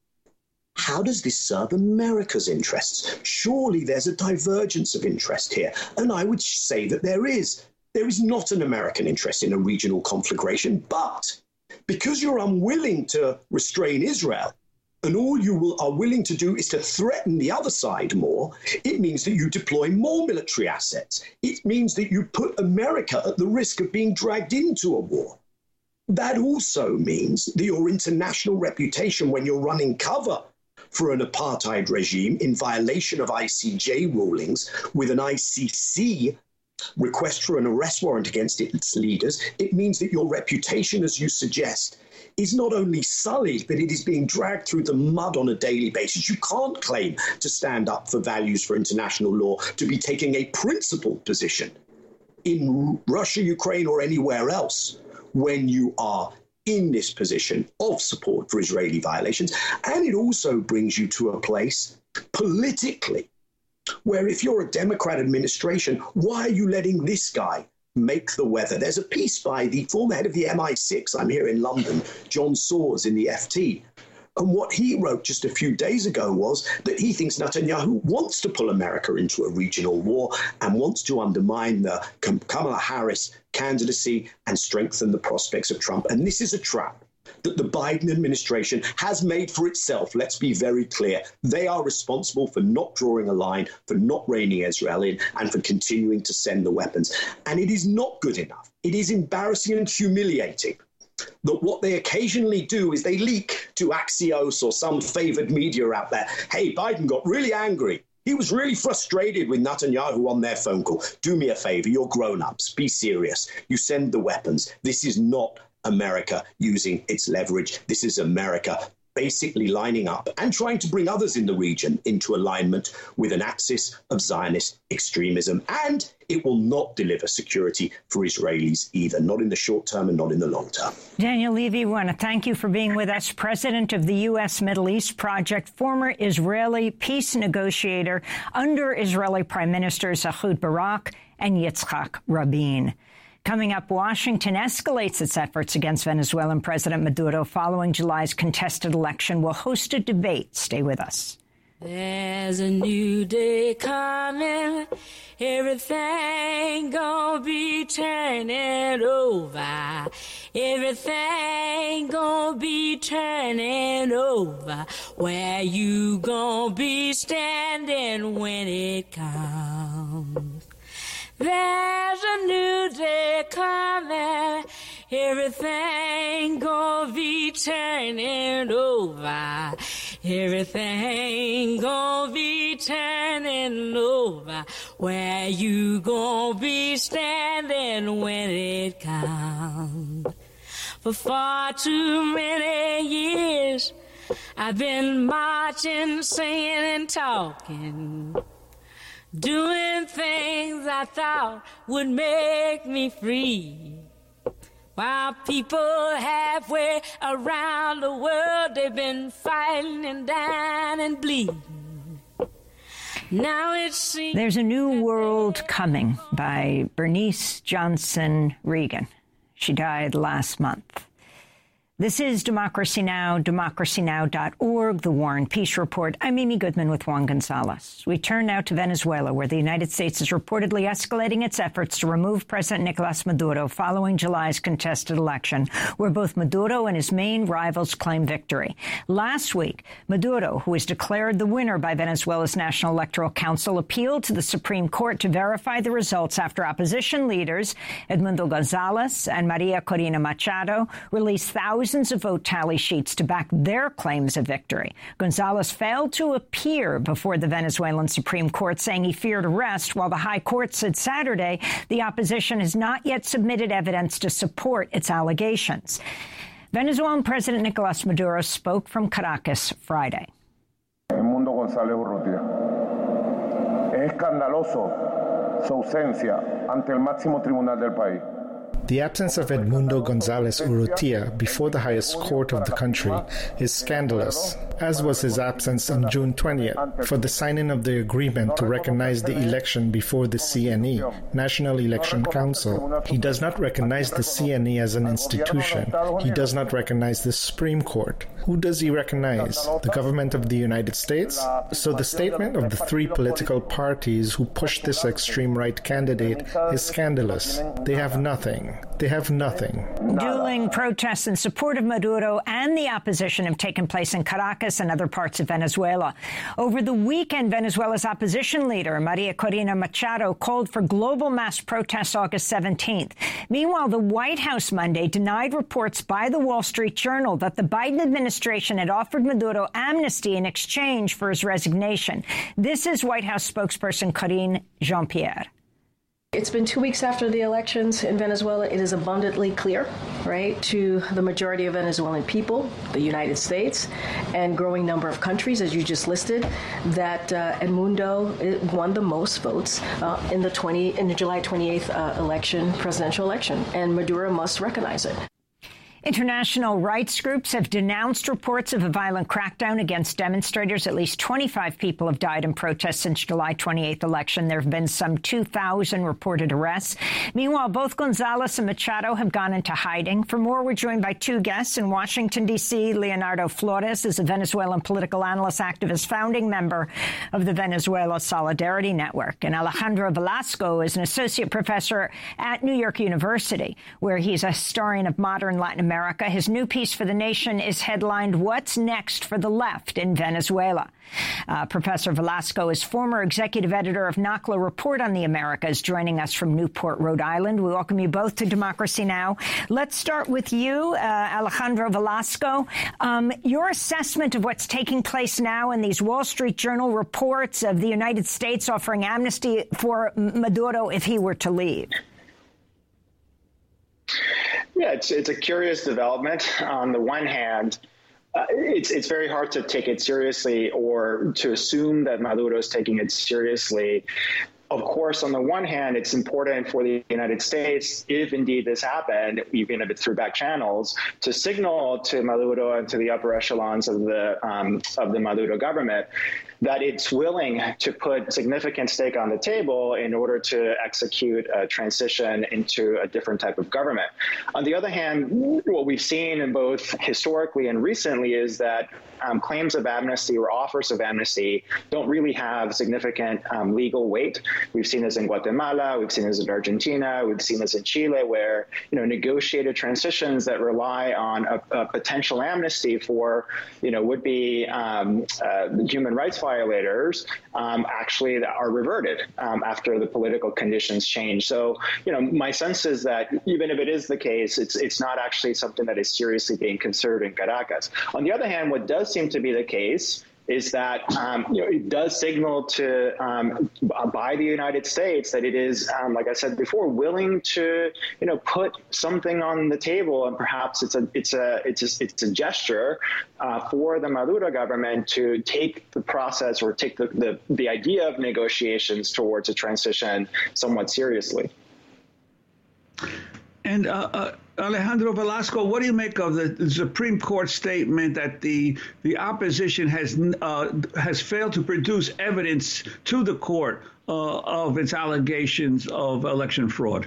how does this serve America's interests? Surely there's a divergence of interest here. And I would say that there is. There is not an American interest in a regional conflagration, but because you're unwilling to restrain Israel, and all you will, are willing to do is to threaten the other side more, it means that you deploy more military assets. It means that you put America at the risk of being dragged into a war. That also means that your international reputation when you're running cover for an apartheid regime in violation of I C J rulings with an I C C request for an arrest warrant against its leaders, it means that your reputation, as you suggest, is not only sullied, but it is being dragged through the mud on a daily basis. You can't claim to stand up for values for international law, to be taking a principled position in Russia, Ukraine, or anywhere else when you are in this position of support for Israeli violations. And it also brings you to a place politically where if you're a Democrat administration, why are you letting this guy make the weather? There's a piece by the former head of the M I six, I'm here in London, John Soares in the F T. And what he wrote just a few days ago was that he thinks Netanyahu wants to pull America into a regional war and wants to undermine the Kamala Harris candidacy and strengthen the prospects of Trump. And this is a trap that the Biden administration has made for itself. Let's be very clear. They are responsible for not drawing a line, for not reining Israel in, and for continuing to send the weapons. And it is not good enough. It is embarrassing and humiliating that what they occasionally do is they leak to Axios or some favored media out there, hey, Biden got really angry. He was really frustrated with Netanyahu on their phone call. Do me a favor, you're grown-ups. Be serious. You send the weapons. This is not America using its leverage. This is America basically lining up and trying to bring others in the region into alignment with an axis of Zionist extremism. And it will not deliver security for Israelis either, not in the short term and not in the long term. Daniel Levy, I want to thank you for being with us. President of the U S Middle East Project, former Israeli peace negotiator under Israeli Prime Ministers Ehud Barak and Yitzhak Rabin. Coming up, Washington escalates its efforts against Venezuelan President Maduro following July's contested election. We'll host a debate. Stay with us. There's a new day coming, everything gonna be turning over, everything gonna be turning over, where you gonna be standing when it comes. There's a new day coming, everything gonna be turning over, everything gonna be turning over, where you gonna be standing when it comes. For far too many years I've been marching, singing and talking, doing things I thought would make me free. While people halfway around the world, they've been fighting and dying and bleeding. Now it seems There's a New World Coming by Bernice Johnson Reagan. She died last month. This is Democracy Now!, democracy now dot org, The War and Peace Report. I'm Amy Goodman with Juan Gonzalez. We turn now to Venezuela, where the United States is reportedly escalating its efforts to remove President Nicolas Maduro following July's contested election, where both Maduro and his main rivals claim victory. Last week, Maduro, who was declared the winner by Venezuela's National Electoral Council, appealed to the Supreme Court to verify the results after opposition leaders Edmundo Gonzalez and Maria Corina Machado released thousands Thousands of vote tally sheets to back their claims of victory. Gonzalez failed to appear before the Venezuelan Supreme Court, saying he feared arrest, while the High Court said Saturday the opposition has not yet submitted evidence to support its allegations. Venezuelan President Nicolas Maduro spoke from Caracas Friday. Edmundo González Urrutia. Es escandaloso su ausencia ante el máximo tribunal del país. The absence of Edmundo González Urrutia before the highest court of the country is scandalous, as was his absence on June twentieth for the signing of the agreement to recognize the election before the C N E, National Election Council. He does not recognize the C N E as an institution. He does not recognize the Supreme Court. Who does he recognize? The government of the United States? So the statement of the three political parties who pushed this extreme right candidate is scandalous. They have nothing. They have nothing. Dueling protests in support of Maduro and the opposition have taken place in Caracas and other parts of Venezuela. Over the weekend, Venezuela's opposition leader, Maria Corina Machado, called for global mass protests August seventeenth. Meanwhile, the White House Monday denied reports by the Wall Street Journal that the Biden administration had offered Maduro amnesty in exchange for his resignation. This is White House spokesperson Karine Jean-Pierre. It's been two weeks after the elections in Venezuela. It is abundantly clear, right, to the majority of Venezuelan people, the United States, and growing number of countries, as you just listed, that uh, Edmundo won the most votes uh, in the twenty in the July twenty-eighth uh, election, presidential election, and Maduro must recognize it. International rights groups have denounced reports of a violent crackdown against demonstrators. At least twenty-five people have died in protests since July twenty-eighth election. There have been some two thousand reported arrests. Meanwhile, both Gonzalez and Machado have gone into hiding. For more, we're joined by two guests in Washington, D C Leonardo Flores is a Venezuelan political analyst, activist, founding member of the Venezuela Solidarity Network. And Alejandro Velasco is an associate professor at New York University, where he's a historian of modern Latin America. America. His new piece for The Nation is headlined, "What's Next for the Left in Venezuela?" Uh, Professor Velasco is former executive editor of N A C L A Report on the Americas, joining us from Newport, Rhode Island. We welcome you both to Democracy Now! Let's start with you, uh, Alejandro Velasco. Um, your assessment of what's taking place now in these Wall Street Journal reports of the United States offering amnesty for Maduro if he were to leave. Yeah, it's it's a curious development. On the one hand, uh, it's it's very hard to take it seriously or to assume that Maduro is taking it seriously. Of course, on the one hand, it's important for the United States, if indeed this happened, even if it's through back channels, to signal to Maduro and to the upper echelons of the um, of the Maduro government that it's willing to put significant stake on the table in order to execute a transition into a different type of government. On the other hand, what we've seen in both historically and recently is that um, claims of amnesty or offers of amnesty don't really have significant um, legal weight. We've seen this in Guatemala, we've seen this in Argentina, we've seen this in Chile, where you know negotiated transitions that rely on a, a potential amnesty for you know would be um, uh, human rights violators um, actually are reverted um, after the political conditions change. So you know my sense is that even if it is the case, it's it's not actually something that is seriously being considered in Caracas. On the other hand, what does seem to be the case is that um, you know, it does signal to um, by the United States that it is, um, like I said before, willing to you know put something on the table, and perhaps it's a it's a it's a, it's a gesture uh, for the Maduro government to take the process or take the, the the idea of negotiations towards a transition somewhat seriously. And uh, uh, Alejandro Velasco, what do you make of the Supreme Court statement that the the opposition has uh, has failed to produce evidence to the court uh, of its allegations of election fraud?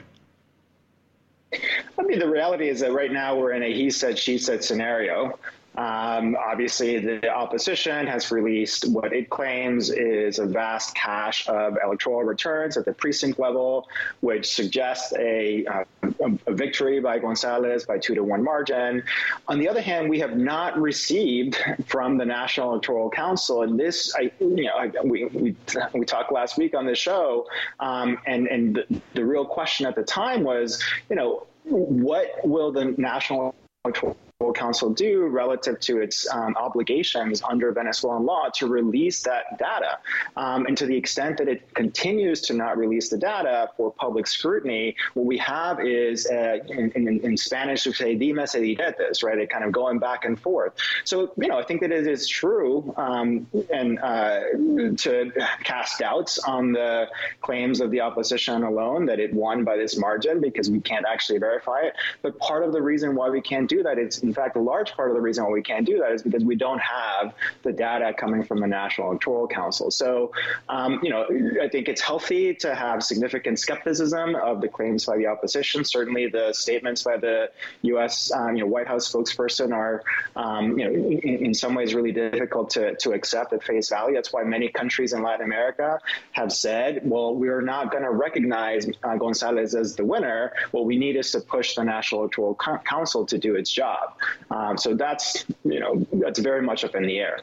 I mean, the reality is that right now we're in a he said, she said scenario. Um, obviously, the opposition has released what it claims is a vast cache of electoral returns at the precinct level, which suggests a, uh, a victory by Gonzalez by two to one margin. On the other hand, we have not received from the National Electoral Council, and this, I, you know, I, we, we we talked last week on the show, um, and and the, the real question at the time was, you know, what will the National Electoral Council do relative to its um, obligations under Venezuelan law to release that data. Um, and to the extent that it continues to not release the data for public scrutiny, what we have is, uh, in, in, in Spanish, we say, dimes y diretes, right? It kind of going back and forth. So, you know, I think that it is true um, and uh, to cast doubts on the claims of the opposition alone that it won by this margin because we can't actually verify it. But part of the reason why we can't do that is, in fact, a large part of the reason why we can't do that is because we don't have the data coming from the National Electoral Council. So, um, you know, I think it's healthy to have significant skepticism of the claims by the opposition. Certainly the statements by the U S Um, you know, White House spokesperson are, um, you know, in, in some ways really difficult to, to accept at face value. That's why many countries in Latin America have said, well, we're not going to recognize uh, Gonzalez as the winner. What we need is to push the National Electoral Council to do its job. Um, so that's, you know, that's very much up in the air.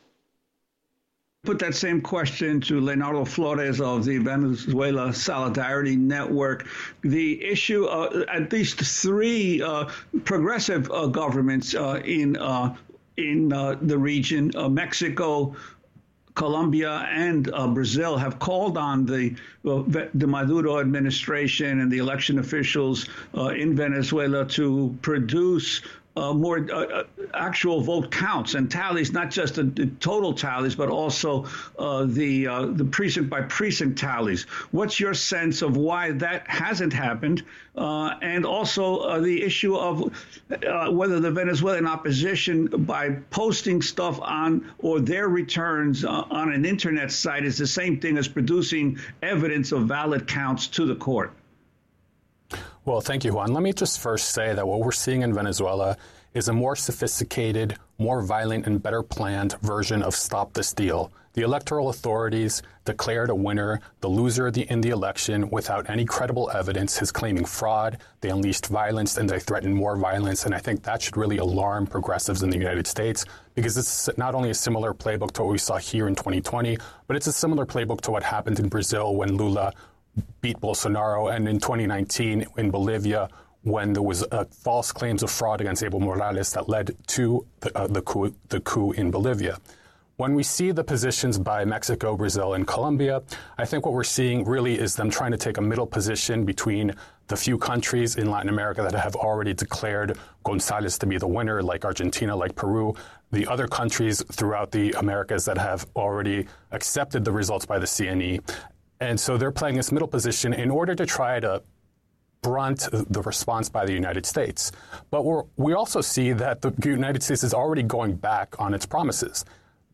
Put that same question to Leonardo Flores of the Venezuela Solidarity Network. The issue, uh, at least three uh, progressive uh, governments uh, in uh, in uh, the region, uh, Mexico, Colombia, and uh, Brazil, have called on the uh, the Maduro administration and the election officials uh, in Venezuela to produce Uh, more uh, actual vote counts and tallies, not just the, the total tallies, but also uh, the uh, the precinct by precinct tallies. What's your sense of why that hasn't happened? Uh, and also uh, the issue of uh, whether the Venezuelan opposition, by posting stuff on or their returns uh, on an internet site, is the same thing as producing evidence of valid counts to the court. Well, thank you, Juan. Let me just first say that what we're seeing in Venezuela is a more sophisticated, more violent, and better planned version of Stop the Steal. The electoral authorities declared a winner, the loser in the election, without any credible evidence, is claiming fraud. They unleashed violence and they threatened more violence. And I think that should really alarm progressives in the United States, because it's not only a similar playbook to what we saw here in twenty twenty, but it's a similar playbook to what happened in Brazil when Lula beat Bolsonaro, and in twenty nineteen in Bolivia when there was uh, false claims of fraud against Evo Morales that led to the, uh, the, coup, the coup in Bolivia. When we see the positions by Mexico, Brazil, and Colombia, I think what we're seeing really is them trying to take a middle position between the few countries in Latin America that have already declared Gonzalez to be the winner, like Argentina, like Peru, the other countries throughout the Americas that have already accepted the results by the C N E. And so they're playing this middle position in order to try to brunt the response by the United States. But we're, we also see that the United States is already going back on its promises.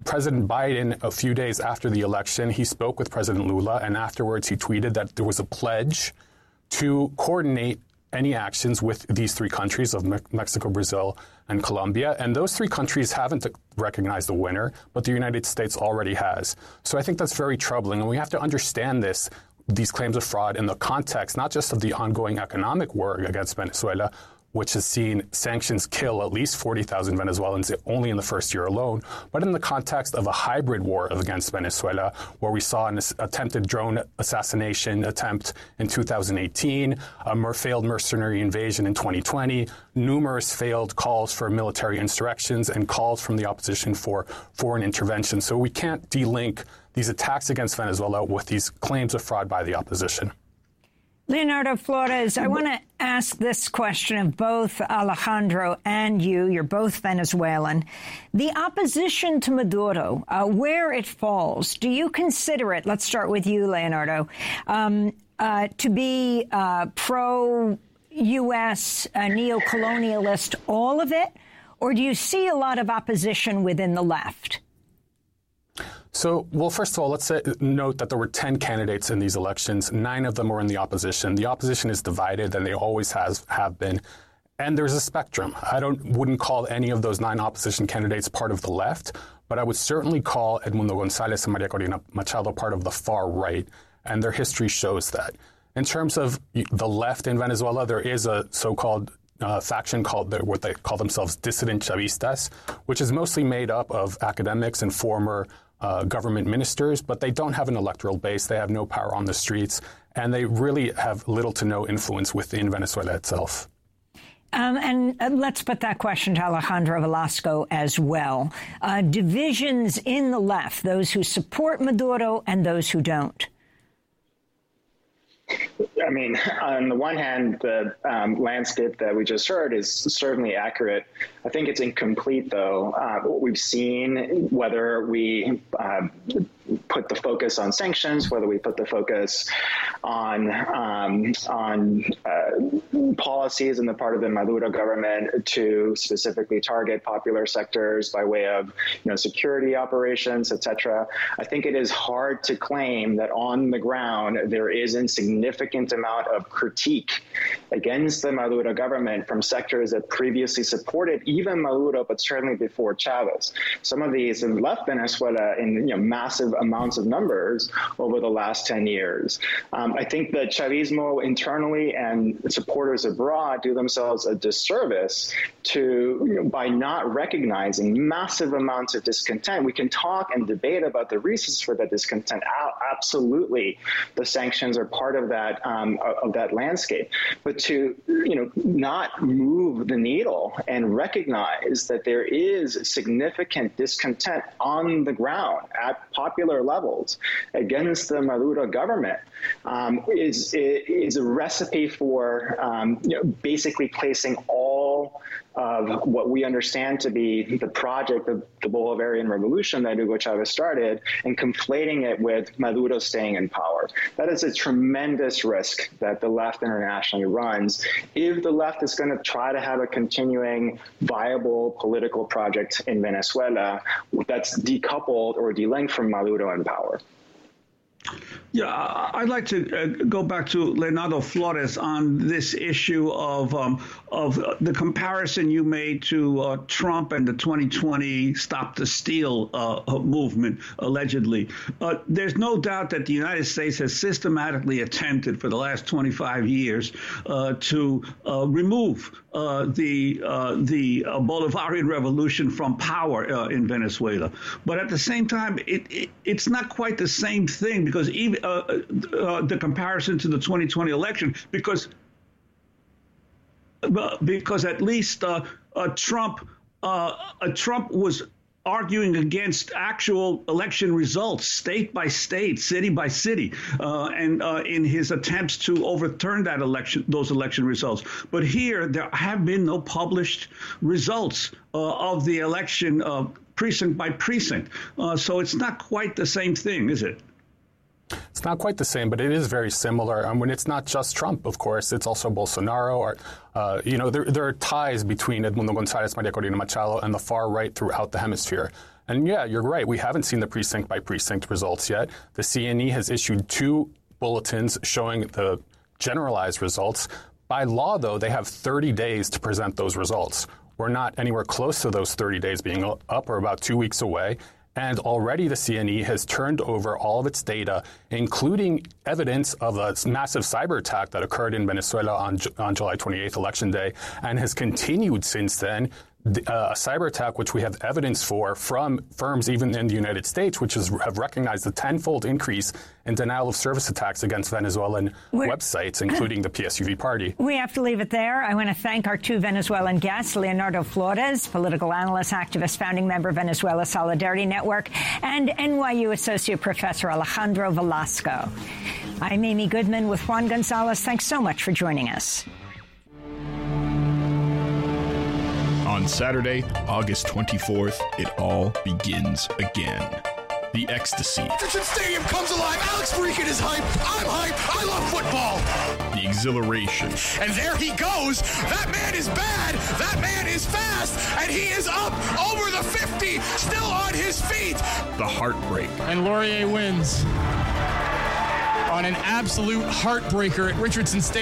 President Biden, a few days after the election, he spoke with President Lula, and afterwards he tweeted that there was a pledge to coordinate any actions with these three countries of Me- Mexico, Brazil, and Colombia. And those three countries haven't recognized the winner, but the United States already has. So I think that's very troubling, and we have to understand this, these claims of fraud in the context, not just of the ongoing economic war against Venezuela, which has seen sanctions kill at least forty thousand Venezuelans only in the first year alone, but in the context of a hybrid war against Venezuela, where we saw an attempted drone assassination attempt in two thousand eighteen, a mer- failed mercenary invasion in twenty twenty, numerous failed calls for military insurrections, and calls from the opposition for foreign intervention. So we can't delink these attacks against Venezuela with these claims of fraud by the opposition. Leonardo Flores, I want to ask this question of both Alejandro and you. You're both Venezuelan. The opposition to Maduro, uh, where it falls, do you consider it, let's start with you, Leonardo, um, uh, to be uh, pro-U S, uh, neo-colonialist, all of it? Or do you see a lot of opposition within the left? So, well, first of all, let's say, note that there were ten candidates in these elections. Nine of them were in the opposition. The opposition is divided, and they always has, have been. And there's a spectrum. I don't wouldn't call any of those nine opposition candidates part of the left, but I would certainly call Edmundo González and María Corina Machado part of the far right, and their history shows that. In terms of the left in Venezuela, there is a so-called Uh, faction called the, what they call themselves dissident Chavistas, which is mostly made up of academics and former uh, government ministers, but they don't have an electoral base. They have no power on the streets, and they really have little to no influence within Venezuela itself. Um, and uh, let's put that question to Alejandro Velasco as well. Uh, divisions in the left, those who support Maduro and those who don't. I mean, on the one hand, the um, landscape that we just heard is certainly accurate. I think it's incomplete, though. Uh, what we've seen, whether we uh, put the focus on sanctions, whether we put the focus on um, on uh, policies on the part of the Maduro government to specifically target popular sectors by way of, you know, security operations, et cetera, I think it is hard to claim that on the ground there isn't significant amount of critique against the Maduro government from sectors that previously supported even Maduro, but certainly before Chavez. Some of these have left Venezuela in, you know, massive amounts of numbers over the last ten years. Um, I think that Chavismo internally and supporters abroad do themselves a disservice to, you know, by not recognizing massive amounts of discontent. We can talk and debate about the reasons for that discontent. Absolutely, the sanctions are part of that um, of that landscape. But to, you know, not move the needle and recognize that there is significant discontent on the ground at popular levels against the Maduro government um, is is a recipe for um, you know, basically placing all of what we understand to be the project of the Bolivarian Revolution that Hugo Chavez started and conflating it with Maduro staying in power. That is a tremendous risk that the left internationally runs if the left is going to try to have a continuing viable political project in Venezuela that's decoupled or delinked from Maduro in power. Yeah, I'd like to uh, go back to Leonardo Flores on this issue of um, of the comparison you made to uh, Trump and the twenty twenty Stop the Steal uh, movement, allegedly. Uh, there's no doubt that the United States has systematically attempted for the last twenty-five years uh, to uh, remove uh, the uh, the uh, Bolivarian Revolution from power uh, in Venezuela. But at the same time, it, it it's not quite the same thing, because even Uh, uh, the comparison to the twenty twenty election, because uh, because at least uh, uh, Trump uh, uh, Trump was arguing against actual election results, state by state, city by city, uh, and uh, in his attempts to overturn that election, those election results. But here, there have been no published results uh, of the election, uh, precinct by precinct. Uh, so it's not quite the same thing, is it? It's not quite the same, but it is very similar. I mean, it's not just Trump, of course. It's also Bolsonaro. Or, uh, you know, there, there are ties between Edmundo González, María Corina Machado, and the far right throughout the hemisphere. And yeah, you're right. We haven't seen the precinct by precinct results yet. The C N E has issued two bulletins showing the generalized results. By law, though, they have thirty days to present those results. We're not anywhere close to those thirty days being up. We're about two weeks away. And already the C N E has turned over all of its data, including evidence of a massive cyber attack that occurred in Venezuela on, on July twenty-eighth, Election Day, and has continued since then. Uh, a cyber attack, which we have evidence for from firms even in the United States, which is, have recognized the tenfold increase in denial of service attacks against Venezuelan We're, websites, including the P S U V party. We have to leave it there. I want to thank our two Venezuelan guests, Leonardo Flores, political analyst, activist, founding member, Venezuela Solidarity Network, and N Y U Associate Professor Alejandro Velasco. I'm Amy Goodman with Juan Gonzalez. Thanks so much for joining us. On Saturday, August twenty-fourth, it all begins again. The ecstasy. Richardson Stadium comes alive. Alex Freakin is hype. I'm hype. I love football. The exhilaration. And there he goes. That man is bad. That man is fast. And he is up over the fifty, still on his feet. The heartbreak. And Laurier wins on an absolute heartbreaker at Richardson Stadium.